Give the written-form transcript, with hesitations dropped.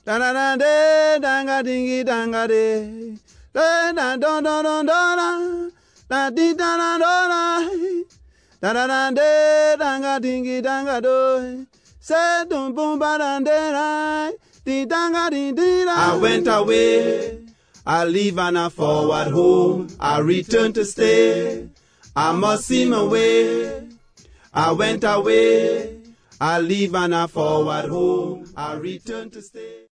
Da da da de, danga dingy danga de. Da da da da da da. Da di da da da. Da da da de, danga dingy danga do. Say dum boom ba da de. Di danga di di da. I went away. I leave and I forward home. I return to stay. I must see my way. I went away. I leave and I forward home. I return to stay.